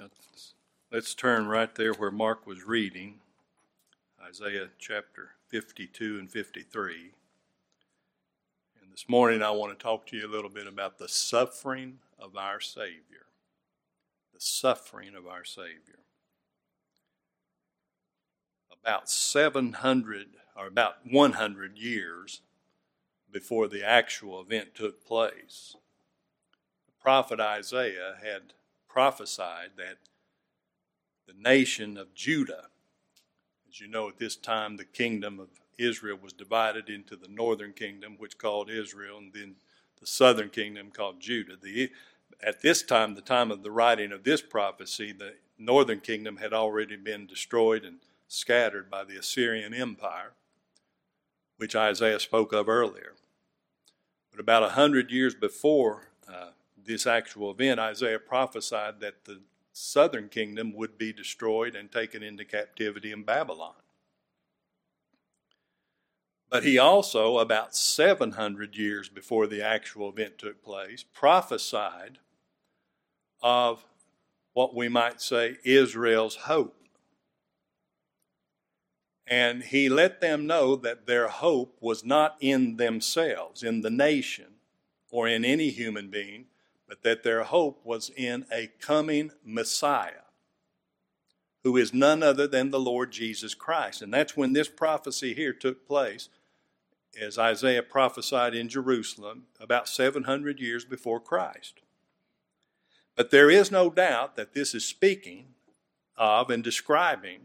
Let's turn right there where Mark was reading, Isaiah chapter 52 and 53. And this morning I want to talk to you a little bit about the suffering of our Savior. The suffering of our Savior. About 100 years before the actual event took place, the prophet Isaiah had prophesied that the nation of Judah, as you know, at this time the kingdom of Israel was divided into the northern kingdom, which called Israel, and then the southern kingdom called Judah. At this time, the time of the writing of this prophecy, the northern kingdom had already been destroyed and scattered by the Assyrian Empire, which Isaiah spoke of earlier. But about 100 years before this actual event, Isaiah prophesied that the southern kingdom would be destroyed and taken into captivity in Babylon. But he also, about 700 years before the actual event took place, prophesied of what we might say Israel's hope. And he let them know that their hope was not in themselves, in the nation, or in any human being, but that their hope was in a coming Messiah, who is none other than the Lord Jesus Christ. And that's when this prophecy here took place, as Isaiah prophesied in Jerusalem about 700 years before Christ. But there is no doubt that this is speaking of and describing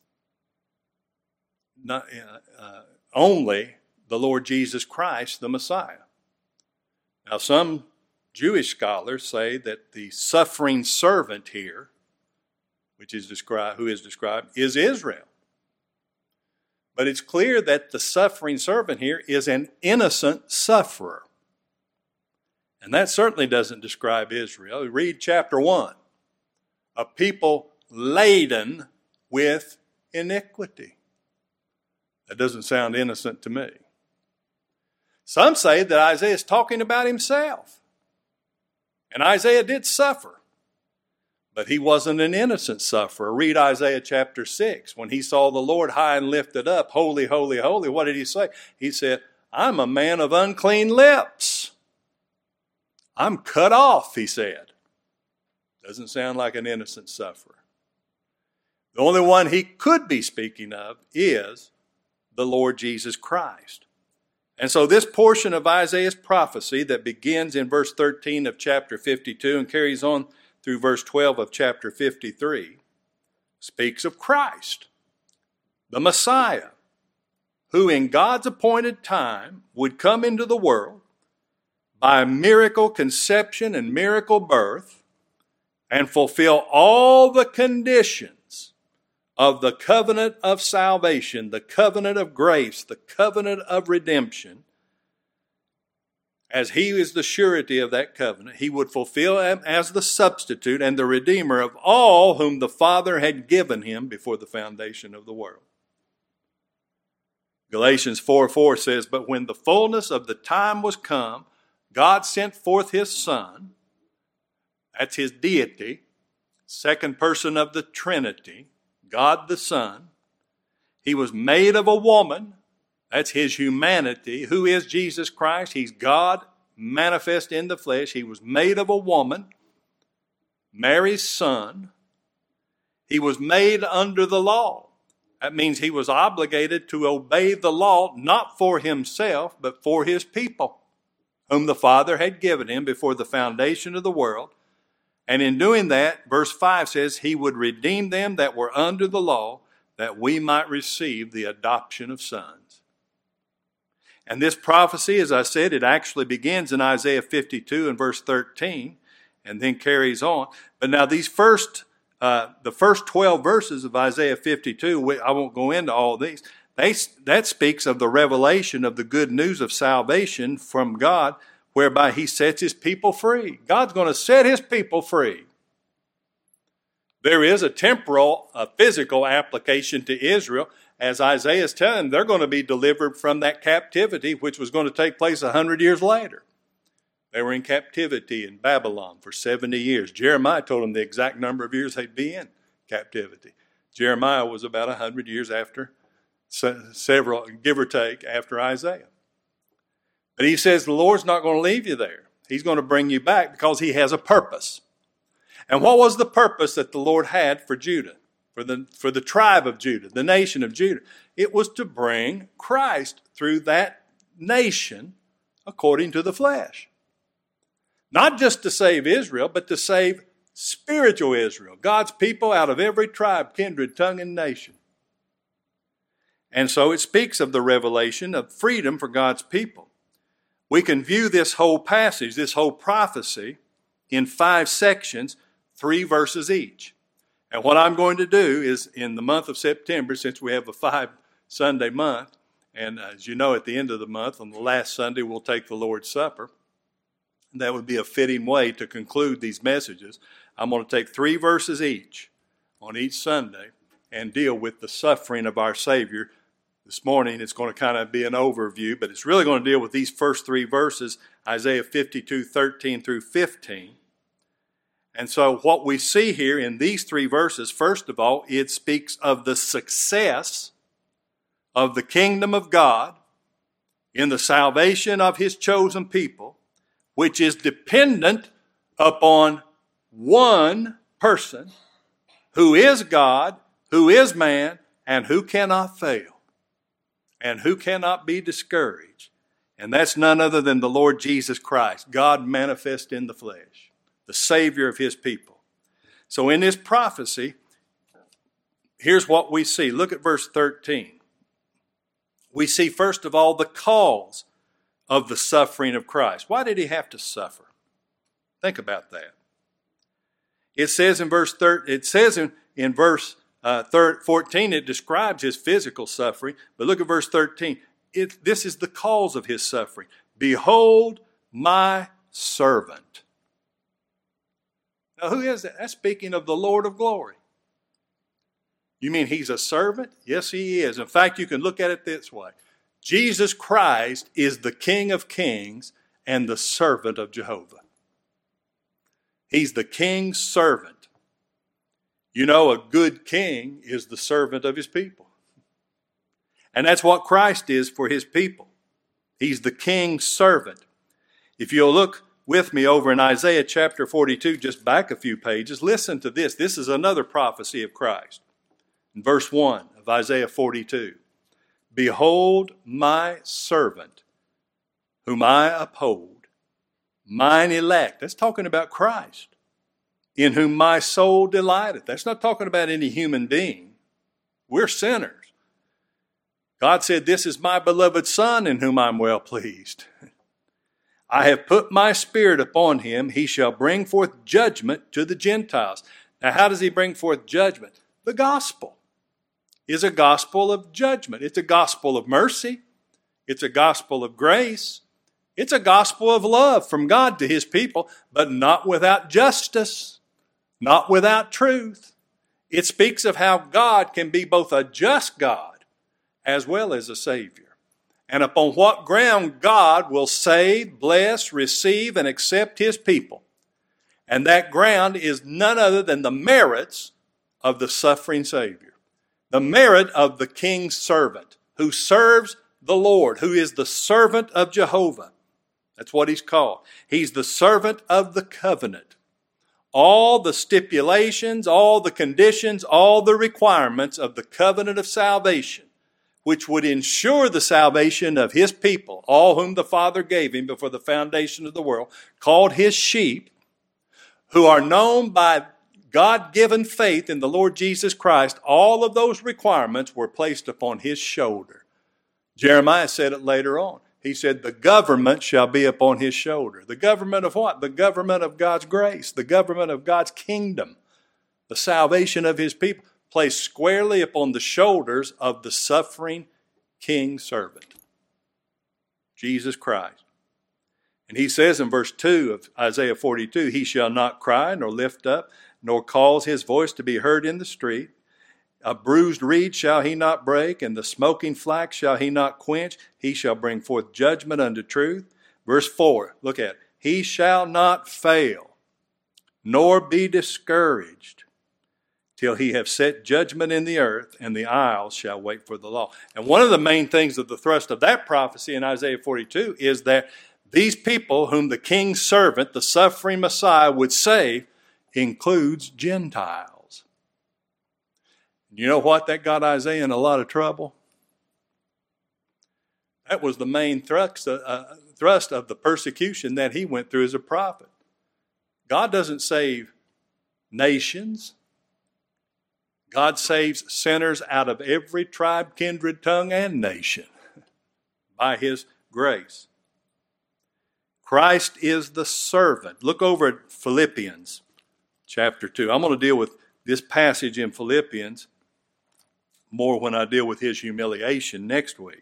not only the Lord Jesus Christ, the Messiah. Now, some Jewish scholars say that the suffering servant here, who is described, is Israel. But it's clear that the suffering servant here is an innocent sufferer. And that certainly doesn't describe Israel. Read chapter 1. A people laden with iniquity. That doesn't sound innocent to me. Some say that Isaiah is talking about himself. And Isaiah did suffer. But he wasn't an innocent sufferer. Read Isaiah chapter 6. When he saw the Lord high and lifted up, holy, holy, holy, what did he say? He said, I'm a man of unclean lips. I'm cut off, he said. Doesn't sound like an innocent sufferer. The only one he could be speaking of is the Lord Jesus Christ. And so this portion of Isaiah's prophecy that begins in verse 13 of chapter 52 and carries on through verse 12 of chapter 53 speaks of Christ, the Messiah, who in God's appointed time would come into the world by miracle conception and miracle birth and fulfill all the conditions of the covenant of salvation, the covenant of grace, the covenant of redemption. As he is the surety of that covenant, he would fulfill as the substitute and the redeemer of all whom the Father had given him before the foundation of the world. Galatians 4:4 says, but when the fullness of the time was come, God sent forth his Son, that's his deity, second person of the Trinity, God the Son. He was made of a woman. That's his humanity. Who is Jesus Christ? He's God manifest in the flesh. He was made of a woman, Mary's son. He was made under the law. That means he was obligated to obey the law, not for himself, but for his people, whom the Father had given him before the foundation of the world. And in doing that, verse 5 says, he would redeem them that were under the law, that we might receive the adoption of sons. And this prophecy, as I said, it actually begins in Isaiah 52 and verse 13, and then carries on. But now the first 12 verses of Isaiah 52, I won't go into all these, that speaks of the revelation of the good news of salvation from God, whereby he sets his people free. God's going to set his people free. There is a temporal, a physical application to Israel. As Isaiah is telling, they're going to be delivered from that captivity, which was going to take place 100 years later. They were in captivity in Babylon for 70 years. Jeremiah told them the exact number of years they'd be in captivity. Jeremiah was about 100 years after, several, give or take, after Isaiah. But he says the Lord's not going to leave you there. He's going to bring you back because he has a purpose. And what was the purpose that the Lord had for Judah, for the tribe of Judah, the nation of Judah? It was to bring Christ through that nation according to the flesh. Not just to save Israel, but to save spiritual Israel, God's people out of every tribe, kindred, tongue, and nation. And so it speaks of the revelation of freedom for God's people. We can view this whole passage, this whole prophecy, in 5 sections, 3 verses each. And what I'm going to do is, in the month of September, since we have a 5-Sunday month, and as you know, at the end of the month, on the last Sunday, we'll take the Lord's Supper. That would be a fitting way to conclude these messages. I'm going to take 3 verses each on each Sunday and deal with the suffering of our Savior. This morning it's going to kind of be an overview, but it's really going to deal with these first 3 verses, Isaiah 52:13 through 15. And so what we see here in these 3 verses, first of all, it speaks of the success of the kingdom of God in the salvation of his chosen people, which is dependent upon one person who is God, who is man, and who cannot fail, and who cannot be discouraged. And that's none other than the Lord Jesus Christ, God manifest in the flesh, the Savior of his people. So in this prophecy, here's what we see. Look at verse 13. We see, first of all, the cause of the suffering of Christ. Why did he have to suffer? Think about that. It says in verse 14, it describes his physical suffering, but look at verse 13. This is the cause of his suffering. Behold my servant. Now who is that? That's speaking of the Lord of glory. You mean he's a servant? Yes, he is. In fact, you can look at it this way. Jesus Christ is the King of kings and the servant of Jehovah. He's the king's servant. You know, a good king is the servant of his people. And that's what Christ is for his people. He's the king's servant. If you'll look with me over in Isaiah chapter 42, just back a few pages, listen to this. This is another prophecy of Christ. In verse 1 of Isaiah 42. Behold my servant, whom I uphold, mine elect. That's talking about Christ, in whom my soul delighteth. That's not talking about any human being. We're sinners. God said, this is my beloved Son, in whom I'm well pleased. I have put my Spirit upon him. He shall bring forth judgment to the Gentiles. Now, how does he bring forth judgment? The gospel is a gospel of judgment. It's a gospel of mercy. It's a gospel of grace. It's a gospel of love from God to his people, but not without justice, not without truth. It speaks of how God can be both a just God as well as a Savior, and upon what ground God will save, bless, receive, and accept his people. And that ground is none other than the merits of the suffering Savior. The merit of the king's servant who serves the Lord, who is the servant of Jehovah. That's what he's called. He's the servant of the covenant. All the stipulations, all the conditions, all the requirements of the covenant of salvation, which would ensure the salvation of his people, all whom the Father gave him before the foundation of the world, called his sheep, who are known by God-given faith in the Lord Jesus Christ. All of those requirements were placed upon his shoulder. Jeremiah said it later on. He said, the government shall be upon his shoulder. The government of what? The government of God's grace, the government of God's kingdom, the salvation of his people, placed squarely upon the shoulders of the suffering king servant, Jesus Christ. And he says in verse 2 of Isaiah 42, he shall not cry nor lift up, nor cause his voice to be heard in the street. A bruised reed shall he not break, and the smoking flax shall he not quench. He shall bring forth judgment unto truth. Verse 4, look at it. he shall not fail, nor be discouraged, till he have set judgment in the earth, and the isles shall wait for the law. And one of the main things of the thrust of that prophecy in Isaiah 42 is that these people whom the king's servant, the suffering Messiah, would save includes Gentiles. You know what? That got Isaiah in a lot of trouble. That was the main thrust of the persecution that he went through as a prophet. God doesn't save nations. God saves sinners out of every tribe, kindred, tongue, and nation by his grace. Christ is the servant. Look over at Philippians chapter 2. I'm going to deal with this passage in Philippians more when I deal with his humiliation next week.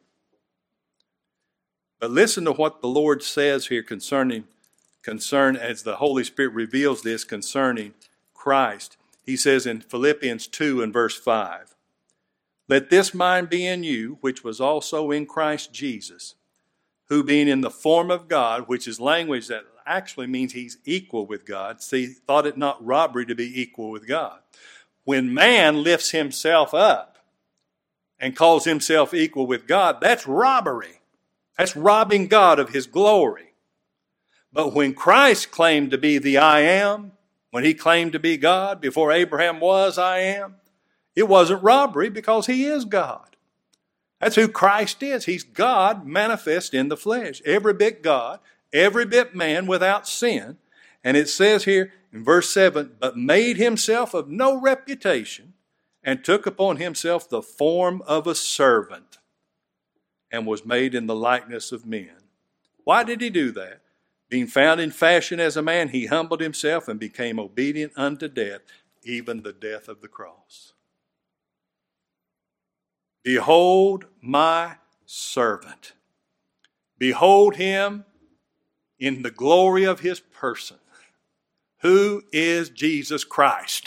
But listen to what the Lord says here concern as the Holy Spirit reveals this concerning Christ. He says in Philippians 2 and verse 5, "Let this mind be in you, which was also in Christ Jesus, who being in the form of God," which is language that actually means he's equal with God. See, thought it not robbery to be equal with God. When man lifts himself up and calls himself equal with God, that's robbery. That's robbing God of his glory. But when Christ claimed to be the I am, when he claimed to be God, before Abraham was I am, it wasn't robbery because he is God. That's who Christ is. He's God manifest in the flesh. Every bit God, every bit man without sin. And it says here in verse 7, "But made himself of no reputation, and took upon himself the form of a servant, and was made in the likeness of men." Why did he do that? "Being found in fashion as a man, he humbled himself and became obedient unto death, even the death of the cross." Behold my servant. Behold him in the glory of his person. Who is Jesus Christ?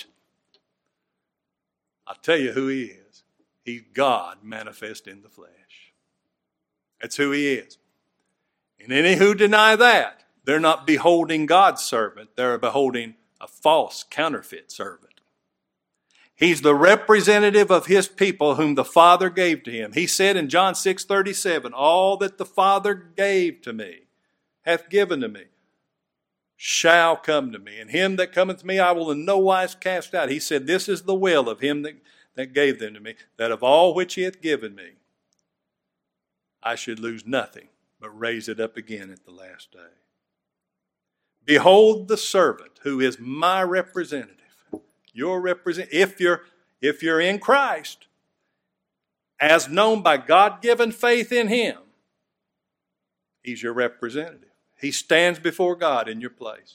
I'll tell you who he is. He's God manifest in the flesh. That's who he is. And any who deny that, they're not beholding God's servant. They're beholding a false, counterfeit servant. He's the representative of his people whom the Father gave to him. He said in John 6:37, "All that the Father gave to me, hath given to me, shall come to me. And him that cometh to me I will in no wise cast out." He said, "This is the will of him that gave them to me, that of all which he hath given me, I should lose nothing, but raise it up again at the last day." Behold the servant who is my representative. Your representative, if you're in Christ, as known by God-given faith in him, he's your representative. He stands before God in your place.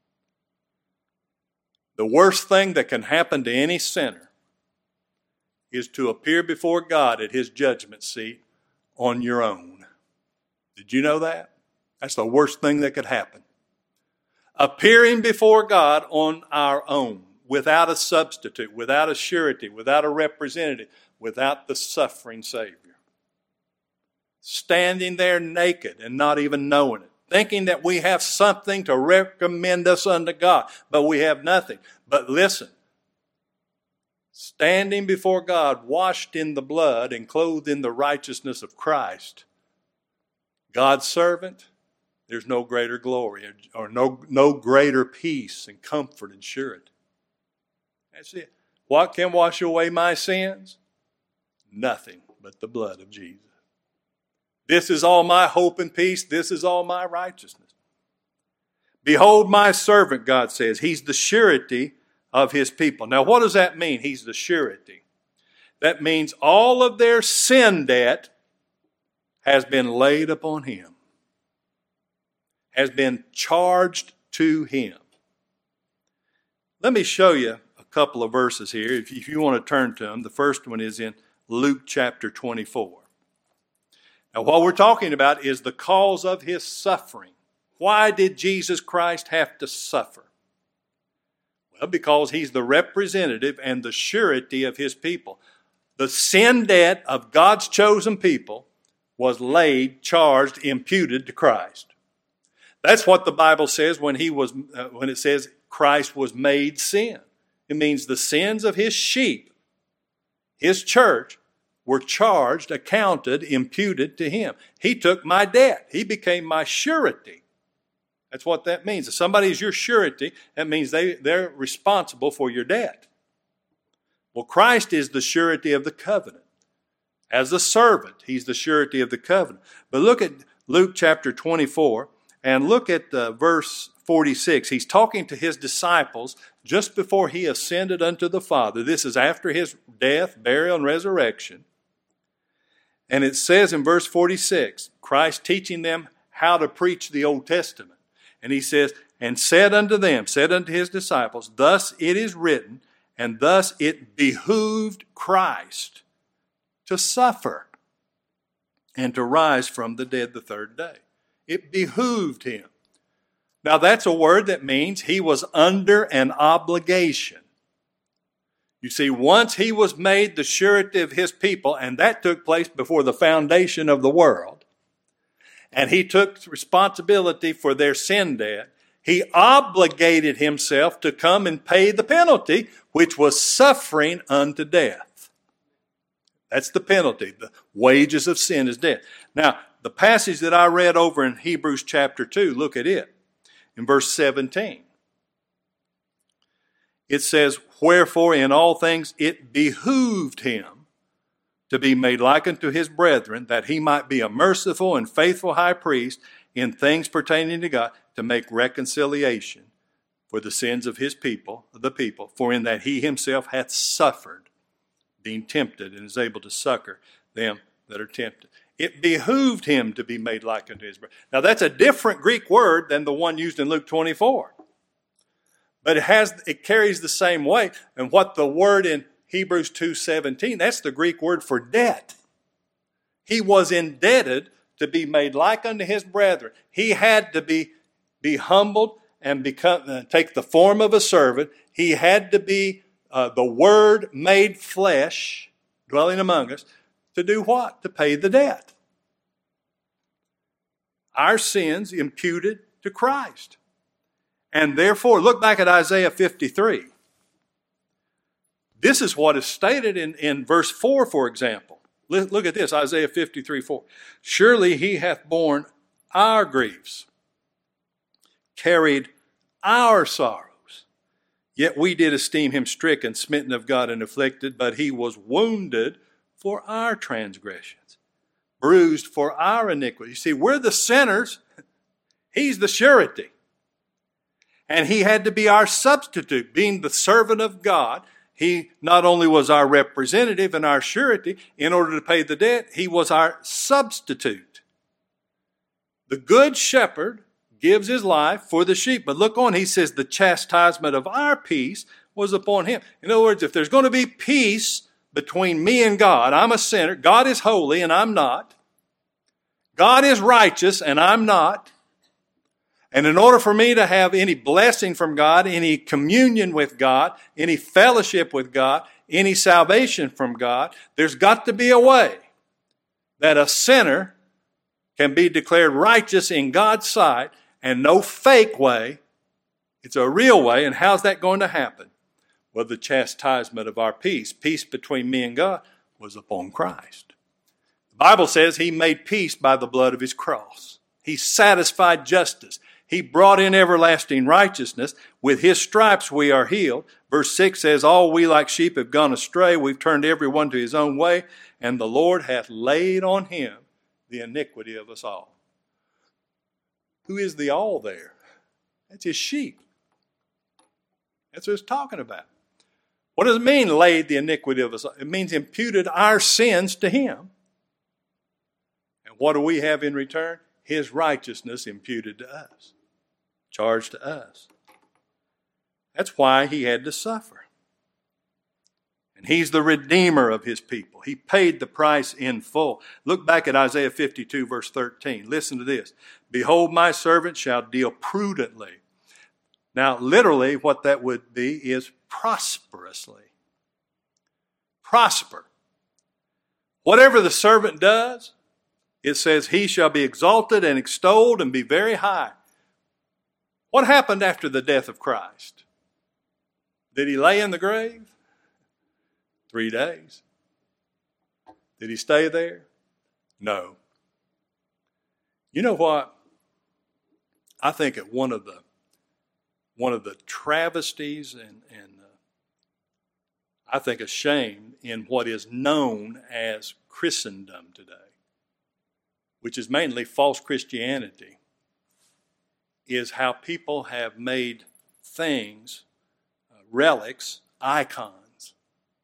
The worst thing that can happen to any sinner is to appear before God at his judgment seat on your own. Did you know that? That's the worst thing that could happen. Appearing before God on our own, without a substitute, without a surety, without a representative, without the suffering Savior. Standing there naked and not even knowing it, thinking that we have something to recommend us unto God, but we have nothing. But listen, standing before God, washed in the blood and clothed in the righteousness of Christ, God's servant, there's no greater glory or no greater peace and comfort and surety. That's it. What can wash away my sins? Nothing but the blood of Jesus. This is all my hope and peace. This is all my righteousness. Behold my servant, God says. He's the surety of his people. Now, what does that mean? He's the surety. That means all of their sin debt has been laid upon him, has been charged to him. Let me show you a couple of verses here, if you want to turn to them. The first one is in Luke chapter 24. Now, what we're talking about is the cause of his suffering. Why did Jesus Christ have to suffer? Well, because he's the representative and the surety of his people. The sin debt of God's chosen people was laid, charged, imputed to Christ. That's what the Bible says when it says Christ was made sin. It means the sins of his sheep, his church, were charged, accounted, imputed to him. He took my debt. He became my surety. That's what that means. If somebody is your surety, that means they're responsible for your debt. Well, Christ is the surety of the covenant. As a servant, he's the surety of the covenant. But look at Luke chapter 24 and look at verse 46. He's talking to his disciples just before he ascended unto the Father. This is after his death, burial, and resurrection. And it says in verse 46, Christ teaching them how to preach the Old Testament. And he says, and said unto his disciples, thus it is written, and thus it behooved Christ to suffer and to rise from the dead the third day. It behooved him. Now that's a word that means he was under an obligation. You see, once he was made the surety of his people, and that took place before the foundation of the world, and he took responsibility for their sin debt, he obligated himself to come and pay the penalty, which was suffering unto death. That's the penalty. The wages of sin is death. Now, the passage that I read over in Hebrews chapter 2, look at it. In verse 17, it says, wherefore in all things it behooved him to be made like unto his brethren, that he might be a merciful and faithful high priest in things pertaining to God, to make reconciliation for the sins of his people, for in that he himself hath suffered, being tempted, and is able to succor them that are tempted. It behooved him to be made like unto his brethren. Now that's a different Greek word than the one used in Luke 24. But it carries the same weight. And what the word in Hebrews 2:17, that's the Greek word for debt. He was indebted to be made like unto his brethren. He had to be humbled and take the form of a servant. He had to be the Word made flesh, dwelling among us, to do what? To pay the debt. Our sins imputed to Christ. And therefore, look back at Isaiah 53. This is what is stated in verse 4, for example. Look at this, Isaiah 53:4. Surely he hath borne our griefs, carried our sorrows. Yet we did esteem him stricken, smitten of God, and afflicted, but he was wounded for our transgressions, bruised for our iniquity. You see, we're the sinners. He's the surety. And he had to be our substitute, being the servant of God. He not only was our representative and our surety in order to pay the debt, he was our substitute. The good shepherd gives his life for the sheep. But look on, he says the chastisement of our peace was upon him. In other words, if there's going to be peace between me and God, I'm a sinner, God is holy and I'm not. God is righteous and I'm not. And in order for me to have any blessing from God, any communion with God, any fellowship with God, any salvation from God, there's got to be a way that a sinner can be declared righteous in God's sight, and no fake way. It's a real way. And how's that going to happen? Well, the chastisement of our peace between me and God, was upon Christ. The Bible says he made peace by the blood of his cross. He satisfied justice. He brought in everlasting righteousness. With his stripes we are healed. Verse 6 says, all we like sheep have gone astray. We've turned every one to his own way. And the Lord hath laid on him the iniquity of us all. Who is the all there? That's his sheep. That's what it's talking about. What does it mean, laid the iniquity of us all? It means imputed our sins to him. And what do we have in return? His righteousness imputed to us, charged to us. That's why he had to suffer. And he's the redeemer of his people. He paid the price in full. Look back at Isaiah 52, verse 13. Listen to this. Behold, my servant shall deal prudently. Now, literally, what that would be is prosperously. Prosper. Whatever the servant does, it says he shall be exalted and extolled and be very high. What happened after the death of Christ? Did he lay in the grave? 3 days. Did he stay there? No. You know what? I think that one of the travesties and I think a shame in what is known as Christendom today, which is mainly false Christianity, is how people have made things, relics, icons.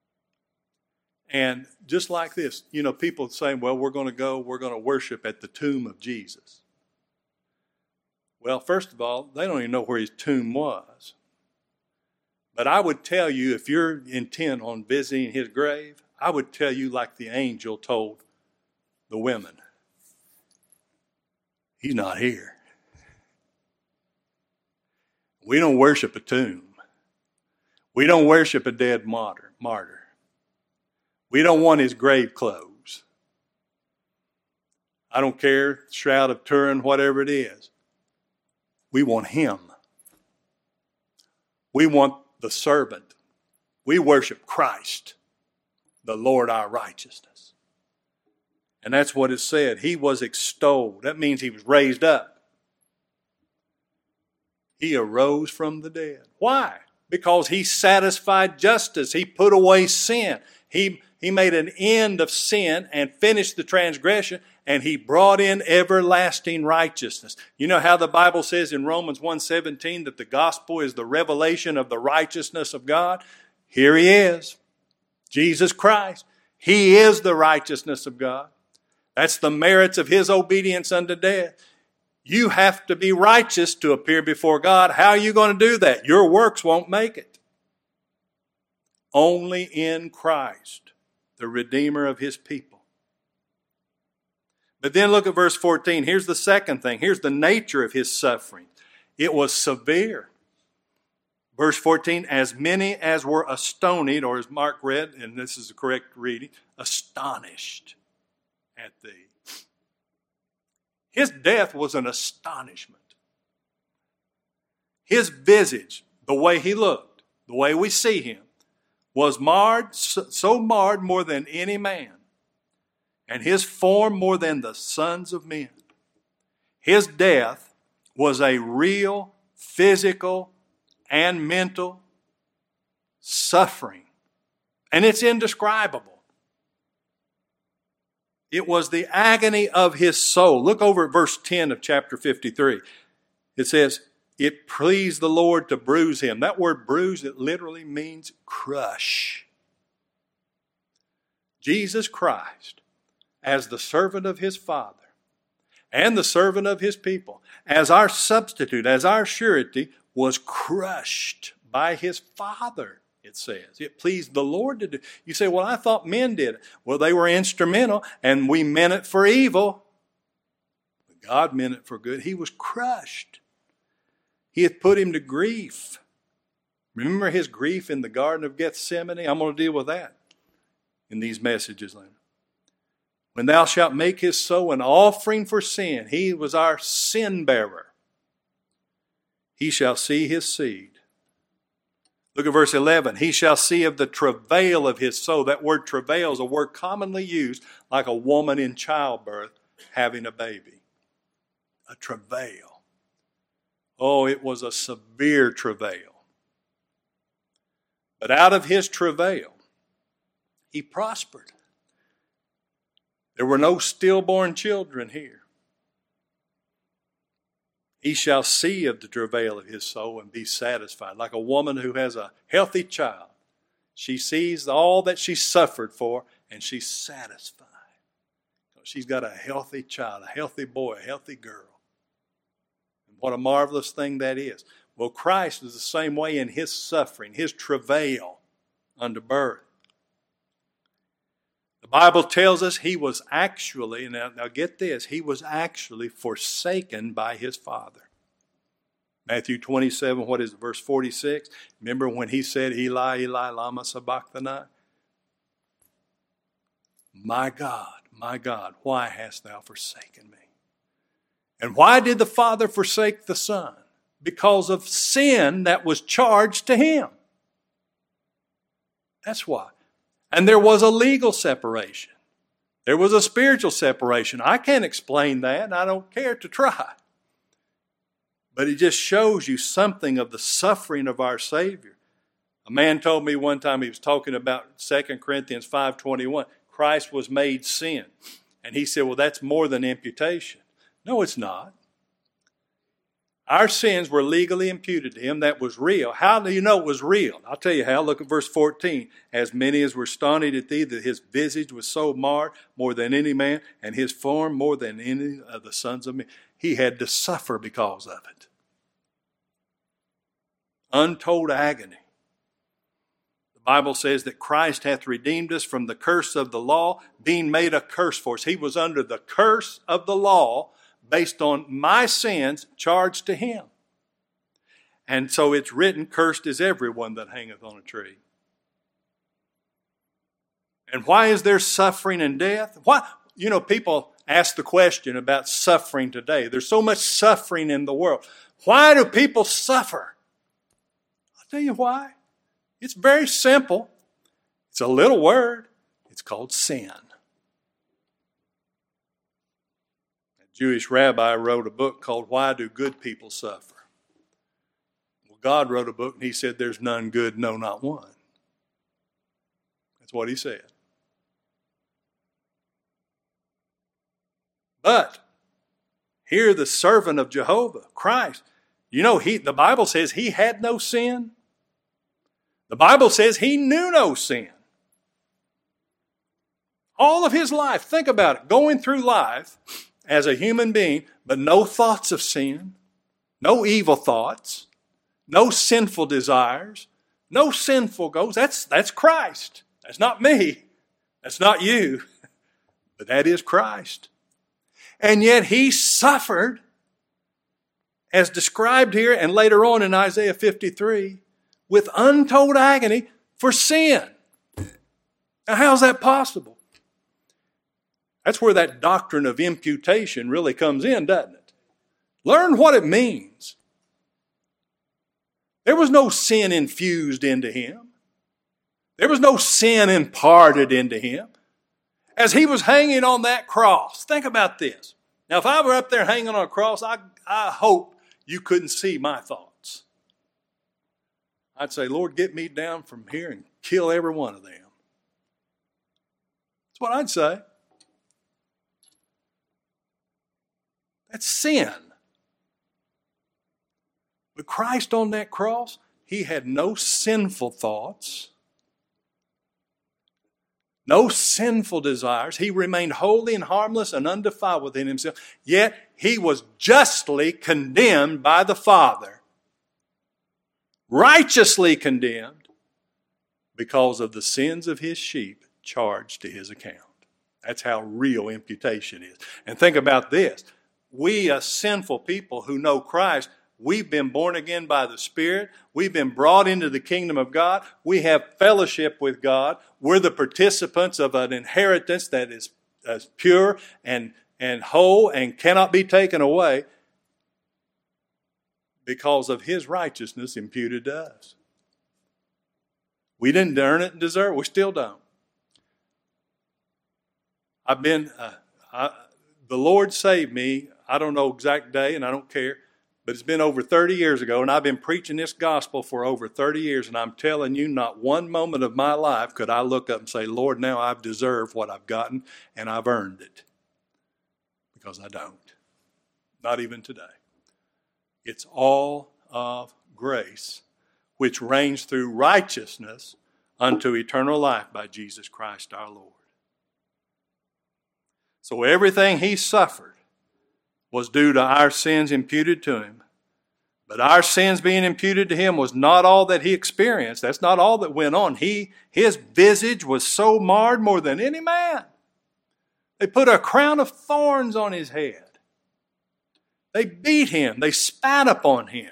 And just like this, people say, well, we're going to worship at the tomb of Jesus. Well, first of all, they don't even know where his tomb was. But I would tell you, if you're intent on visiting his grave, I would tell you like the angel told the women, he's not here. We don't worship a tomb. We don't worship a dead martyr. We don't want his grave clothes. I don't care, Shroud of Turin, whatever it is. We want him. We want the servant. We worship Christ, the Lord our righteousness. And that's what it said. He was extolled. That means he was raised up. He arose from the dead. Why? Because he satisfied justice. He put away sin. He made an end of sin and finished the transgression, and he brought in everlasting righteousness. You know how the Bible says in Romans 1:17 that the gospel is the revelation of the righteousness of God? Here he is, Jesus Christ. He is the righteousness of God. That's the merits of his obedience unto death. You have to be righteous to appear before God. How are you going to do that? Your works won't make it. Only in Christ, the Redeemer of his people. But then look at verse 14. Here's the second thing. Here's the nature of his suffering. It was severe. Verse 14, as many as were astonied, or as Mark read, and this is the correct reading, astonished at thee. His death was an astonishment. His visage, the way he looked, the way we see him, was marred, so marred more than any man, and his form more than the sons of men. His death was a real physical and mental suffering, and it's indescribable. It was the agony of his soul. Look over at verse 10 of chapter 53. It says, it pleased the Lord to bruise him. That word bruise, it literally means crush. Jesus Christ, as the servant of his Father and the servant of his people, as our substitute, as our surety, was crushed by his Father. It says. It pleased the Lord to do. You say, well, I thought men did it. Well, they were instrumental, and we meant it for evil. But God meant it for good. He was crushed. He hath put him to grief. Remember his grief in the Garden of Gethsemane? I'm going to deal with that in these messages later. When thou shalt make his soul an offering for sin, he was our sin bearer. He shall see his seed. Look at verse 11. He shall see of the travail of his soul. That word travail is a word commonly used like a woman in childbirth having a baby. A travail. Oh, it was a severe travail. But out of his travail, he prospered. There were no stillborn children here. He shall see of the travail of his soul and be satisfied. Like a woman who has a healthy child. She sees all that she suffered for and she's satisfied. She's got a healthy child, a healthy boy, a healthy girl. And what a marvelous thing that is. Well, Christ is the same way in his suffering, his travail unto birth. The Bible tells us he was actually, now get this, he was actually forsaken by his Father. Matthew 27, what is it, verse 46? Remember when he said, Eli, Eli, lama sabachthani? My God, why hast thou forsaken me? And why did the Father forsake the Son? because of sin that was charged to him. That's why. And there was a legal separation. There was a spiritual separation. I can't explain that, and I don't care to try. But it just shows you something of the suffering of our Savior. A man told me one time, he was talking about 2 Corinthians 5:21, Christ was made sin. And he said, well, that's more than imputation. No, it's not. Our sins were legally imputed to him. That was real. How do you know it was real? I'll tell you how. Look at verse 14. As many as were astonished at thee, that his visage was so marred more than any man, and his form more than any of the sons of men. He had to suffer because of it. Untold agony. The Bible says that Christ hath redeemed us from the curse of the law, being made a curse for us. He was under the curse of the law based on my sins charged to him. And so it's written, cursed is everyone that hangeth on a tree. And why is there suffering and death? Why? You know, people ask the question about suffering today. There's so much suffering in the world. Why do people suffer? I'll tell you why. It's very simple. It's a little word. It's called sin. Jewish rabbi wrote a book called Why Do Good People Suffer? Well, God wrote a book and he said there's none good, no, not one. That's what he said. But here the servant of Jehovah, Christ, you know, the Bible says he had no sin. The Bible says he knew no sin. All of his life, think about it, going through life as a human being, but no thoughts of sin, no evil thoughts, no sinful desires, no sinful goals. That's Christ. That's not me. That's not you. But that is Christ. And yet he suffered, as described here and later on in Isaiah 53, with untold agony for sin. Now, how's that possible? That's where that doctrine of imputation really comes in, doesn't it? Learn what it means. There was no sin infused into him. There was no sin imparted into him. As he was hanging on that cross, think about this. Now, if I were up there hanging on a cross, I hope you couldn't see my thoughts. I'd say, Lord, get me down from here and kill every one of them. That's what I'd say. That's sin. But Christ on that cross, he had no sinful thoughts, no sinful desires. He remained holy and harmless and undefiled within himself. Yet he was justly condemned by the Father, righteously condemned because of the sins of his sheep charged to his account. That's how real imputation is. And think about this. We as sinful people who know Christ, we've been born again by the Spirit. We've been brought into the kingdom of God. We have fellowship with God. We're the participants of an inheritance that is pure and whole and cannot be taken away because of his righteousness imputed to us. We didn't earn it and deserve it. We still don't. The Lord saved me. I don't know exact day and I don't care, but it's been over 30 years ago and I've been preaching this gospel for over 30 years and I'm telling you, not one moment of my life could I look up and say, Lord, now I've deserved what I've gotten and I've earned it. Because I don't. Not even today. It's all of grace, which reigns through righteousness unto eternal life by Jesus Christ our Lord. So everything he suffered was due to our sins imputed to him. But our sins being imputed to him was not all that he experienced. That's not all that went on. His visage was so marred more than any man. They put a crown of thorns on his head. They beat him. They spat upon him.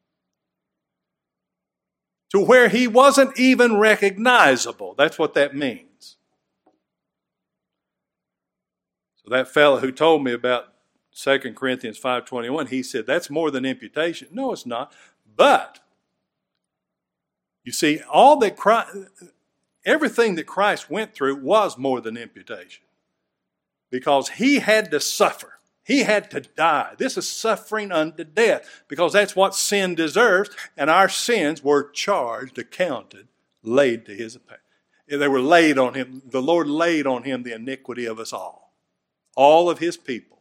To where he wasn't even recognizable. That's what that means. So that fellow who told me about 2 Corinthians 5:21, he said that's more than imputation. No, it's not. But, you see, everything that Christ went through was more than imputation. Because he had to suffer. He had to die. This is suffering unto death, because that's what sin deserves, and our sins were charged, accounted, laid to his account. They were laid on him. The Lord laid on him the iniquity of us all of his people.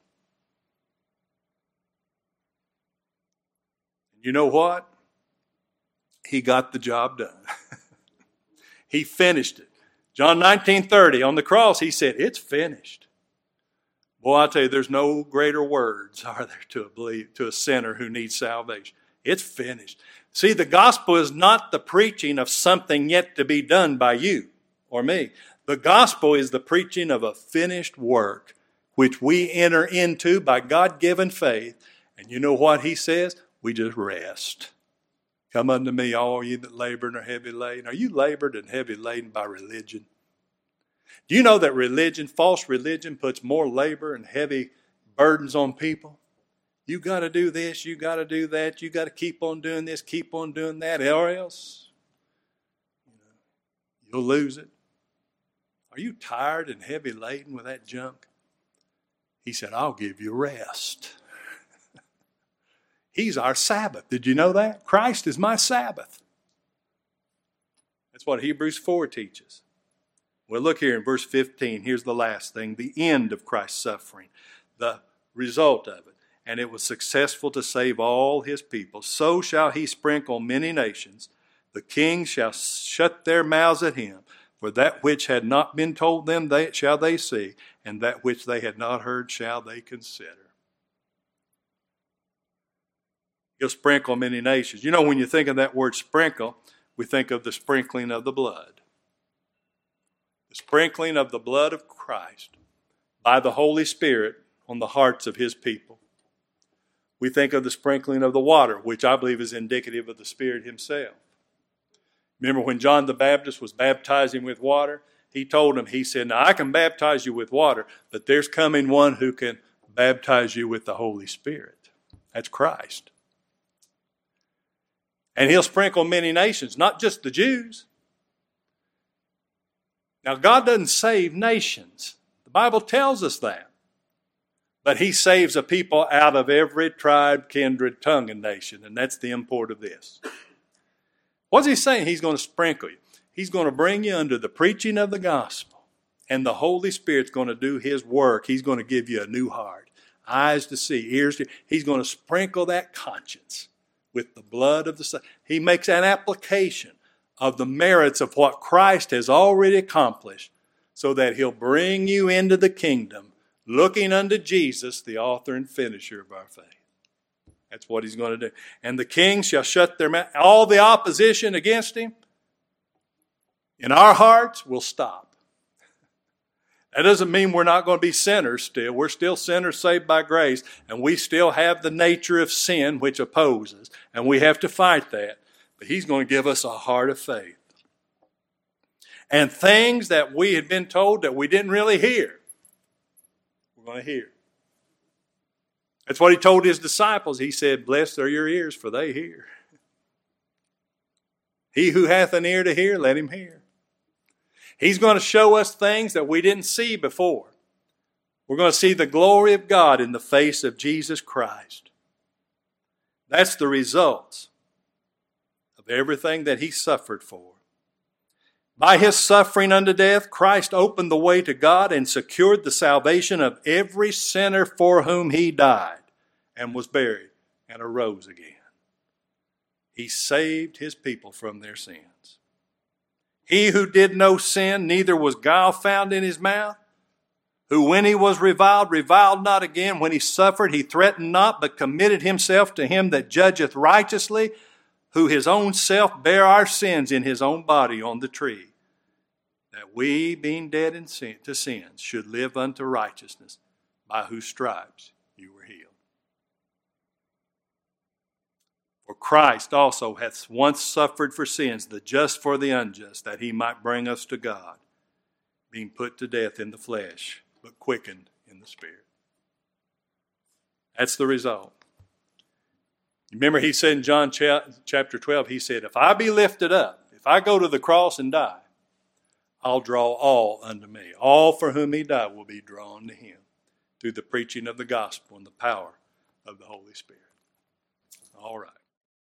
You know what? He got the job done. He finished it. John 19:30, on the cross, he said, it's finished. Boy, I tell you, there's no greater words, are there, to a sinner who needs salvation. It's finished. See, the gospel is not the preaching of something yet to be done by you or me. The gospel is the preaching of a finished work, which we enter into by God-given faith. And you know what he says? We just rest. Come unto me, all ye that labor and are heavy laden. Are you labored and heavy laden by religion? Do you know that religion, false religion, puts more labor and heavy burdens on people? You got to do this, you got to do that, you got to keep on doing this, keep on doing that, or else you'll lose it. Are you tired and heavy laden with that junk? He said, I'll give you rest. He's our Sabbath. Did you know that? Christ is my Sabbath. That's what Hebrews 4 teaches. Well, look here in verse 15. Here's the last thing, the end of Christ's suffering, the result of it. And it was successful to save all his people. So shall he sprinkle many nations. The kings shall shut their mouths at him. For that which had not been told them shall they see, and that which they had not heard shall they consider. He'll sprinkle many nations. You know, when you think of that word sprinkle, we think of the sprinkling of the blood. The sprinkling of the blood of Christ by the Holy Spirit on the hearts of his people. We think of the sprinkling of the water, which I believe is indicative of the Spirit himself. Remember when John the Baptist was baptizing with water? He told him, he said, now I can baptize you with water, but there's coming one who can baptize you with the Holy Spirit. That's Christ. And he'll sprinkle many nations, not just the Jews. Now, God doesn't save nations. The Bible tells us that. But he saves a people out of every tribe, kindred, tongue, and nation. And that's the import of this. What's he saying? He's going to sprinkle you. He's going to bring you under the preaching of the gospel. And the Holy Spirit's going to do his work. He's going to give you a new heart, eyes to see, ears to hear. He's going to sprinkle that conscience with the blood of the Son. He makes an application of the merits of what Christ has already accomplished so that he'll bring you into the kingdom, looking unto Jesus, the author and finisher of our faith. That's what he's going to do. And the kings shall shut their mouth. All the opposition against him in our hearts will stop. That doesn't mean we're not going to be sinners still. We're still sinners saved by grace, and we still have the nature of sin which opposes, and we have to fight that. But he's going to give us a heart of faith. And things that we had been told that we didn't really hear, we're going to hear. That's what he told his disciples. He said, blessed are your ears, for they hear. He who hath an ear to hear, let him hear. He's going to show us things that we didn't see before. We're going to see the glory of God in the face of Jesus Christ. That's the results of everything that he suffered for. By his suffering unto death, Christ opened the way to God and secured the salvation of every sinner for whom he died and was buried and arose again. He saved his people from their sins. He who did no sin, neither was guile found in his mouth, who when he was reviled, reviled not again. When he suffered, he threatened not, but committed himself to him that judgeth righteously, who his own self bare our sins in his own body on the tree, that we, being dead in sin, to sins, should live unto righteousness, by whose stripes you were healed. For Christ also hath once suffered for sins, the just for the unjust, that he might bring us to God, being put to death in the flesh, but quickened in the Spirit. That's the result. Remember he said in John chapter 12, he said, if I be lifted up, if I go to the cross and die, I'll draw all unto me. All for whom he died will be drawn to him through the preaching of the gospel and the power of the Holy Spirit. All right.